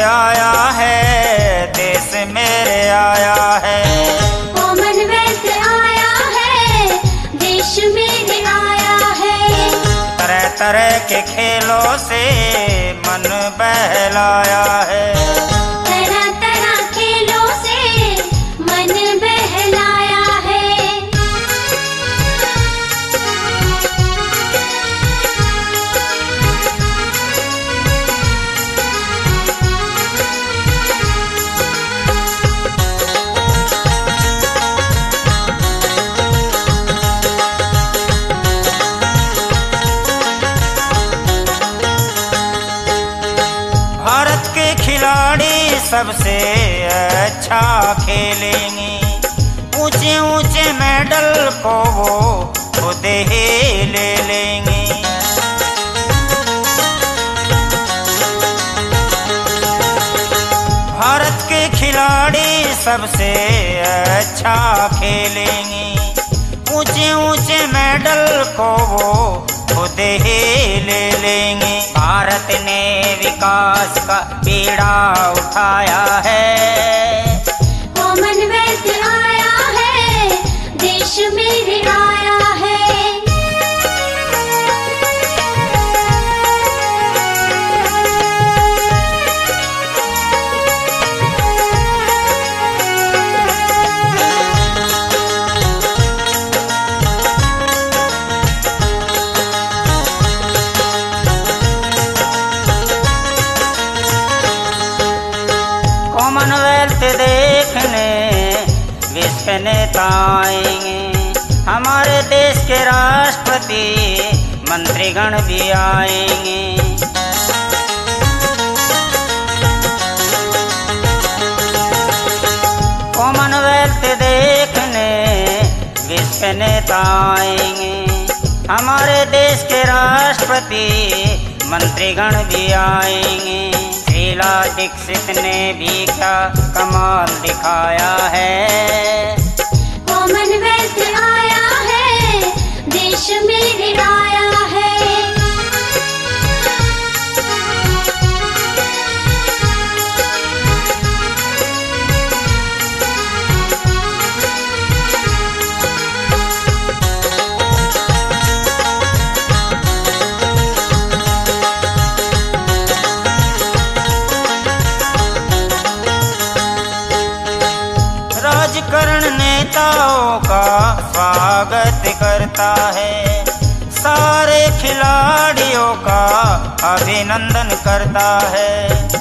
आया है, देश मेरे आया है। कॉमनवेल्थ आया है, देश मेरे आया है। तरह तरह के खेलों से मन बहलाया है। तरह तरह खेलों से मन बहलाया है। भारत के खिलाड़ी सबसे अच्छा खेलेंगे, ऊंचे ऊंचे मेडल को वो खुद ही ले लेंगे। भारत के खिलाड़ी सबसे अच्छा खेलेंगे, ऊंचे ऊंचे मेडल को वो खुद ही ले लेंगे। भारत ने विकास का बीड़ा उठाया है। कॉमनवेल्थ आया है, देश मेरे आया है। कॉमनवेल्थ देखने विश्व नेता आएंगे, हमारे देश के राष्ट्रपति मंत्रीगण भी आएंगे। कॉमनवेल्थ देखने विश्व नेता आएंगे, हमारे देश के राष्ट्रपति मंत्रीगण भी आएंगे। शीला दीक्षित ने भी क्या कमाल दिखाया है। कॉमनवेल्थ आया है, देश मेरे आया है। राजकरण नेताओं का स्वागत करता है, सारे खिलाड़ियों का अभिनंदन करता है।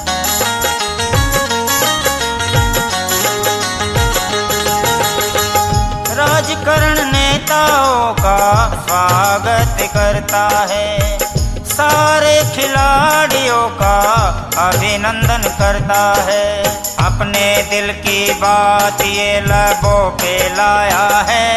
राजकरण नेताओं का स्वागत करता है, सारे खिलाड़ियों का अभिनंदन करता है। अपने दिल की बात ये लबों पे लाया है।